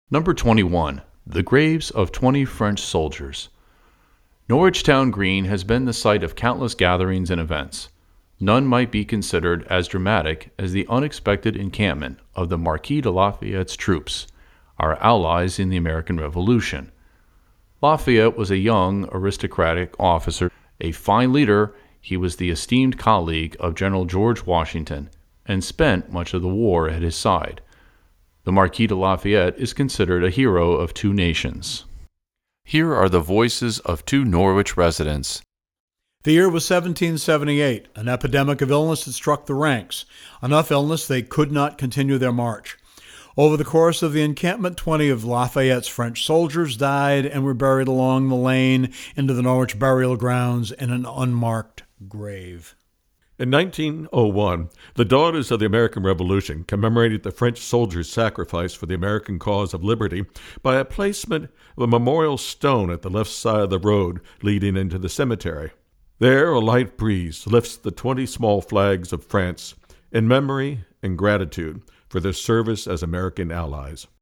Number 21. The Graves of 20 French Soldiers. Norwich Town Green has been the site of countless gatherings and events. None might be considered as dramatic as the unexpected encampment of the Marquis de Lafayette's troops, our allies in the American Revolution. Lafayette was a young, aristocratic officer, a fine leader. He was the esteemed colleague of General George Washington and spent much of the war at his side. The Marquis de Lafayette is considered a hero of two nations. Here are the voices of two Norwich residents. The year was 1778. An epidemic of illness had struck the ranks, enough illness they could not continue their march. Over the course of the encampment, 20 of Lafayette's French soldiers died and were buried along the lane into the Norwich burial grounds in an unmarked grave. In 1901, the Daughters of the American Revolution commemorated the French soldiers' sacrifice for the American cause of liberty by a placement of a memorial stone at the left side of the road leading into the cemetery. There, a light breeze lifts the 20 small flags of France in memory and gratitude for their service as American allies.